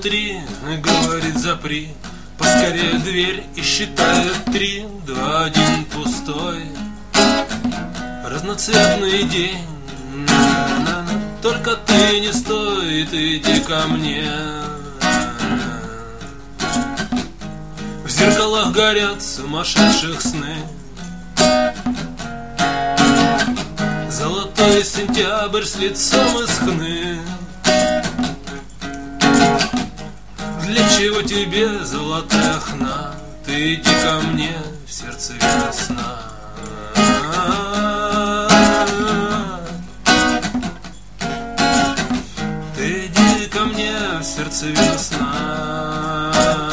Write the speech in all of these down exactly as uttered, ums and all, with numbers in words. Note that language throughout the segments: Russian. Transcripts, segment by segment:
внутри говорит: запри поскорее дверь и считает три, два, один, пустой. Разноцветный день, на-на-на, только ты не стой, ты иди ко мне. В зеркалах горят сумасшедших сны. Золотой сентябрь с лицом из хны. Для чего тебе золотая хна? Ты иди ко мне в сердце весна. Ты иди ко мне в сердце весна.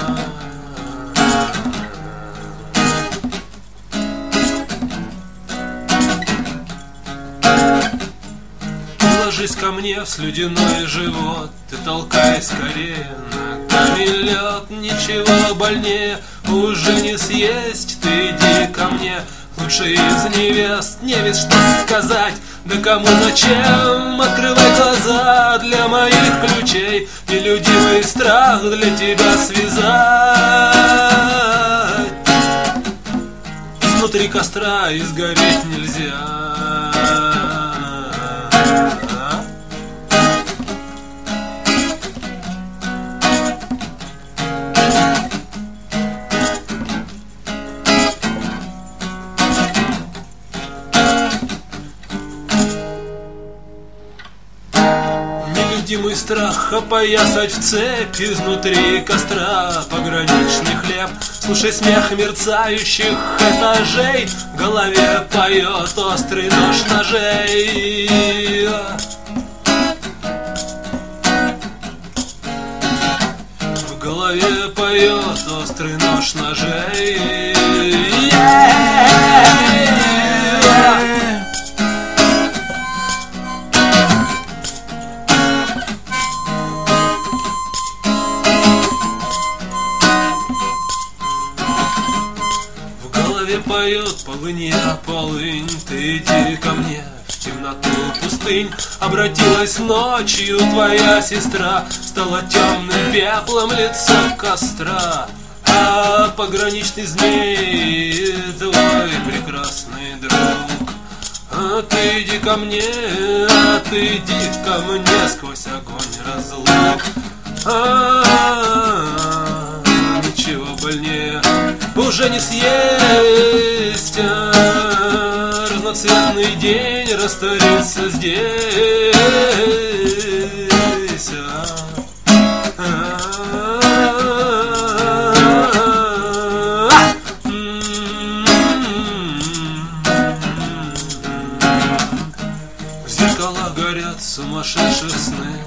Ложись ко мне в слюдяной живот, ты толкай скорее ногами лед. Ничего больнее уже не съесть, ты иди ко мне. Лучше из невест, невест что сказать, да кому зачем? Открывай глаза для моих ключей, нелюдимый страх для тебя связать. Изнутри костра изгореть нельзя. Нелюдимый страх опоясать в цепь, изнутри костра пограничный хлеб. Слушай смех мерцающих этажей, в голове поет острый нож ножей. В голове поет острый нож ножей. Поет полынья, полынь, ты иди ко мне в темноту пустынь. Обратилась ночью твоя сестра, стала темным пеплом лицо костра. А пограничный змей твой прекрасный друг. А ты иди ко мне, а ты иди ко мне сквозь огонь разлук. А-а-а, ничего больнее уже не съесть, а разноцветный день растворится здесь. В зеркалах горят сумасшедшие сны.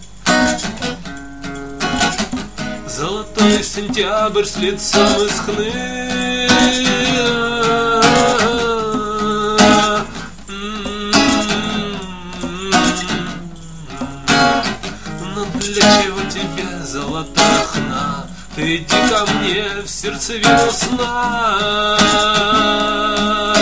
Золотой сентябрь с лицом из хны. Но для чего тебе золотая хна? Ты иди ко мне в сердцевину сна.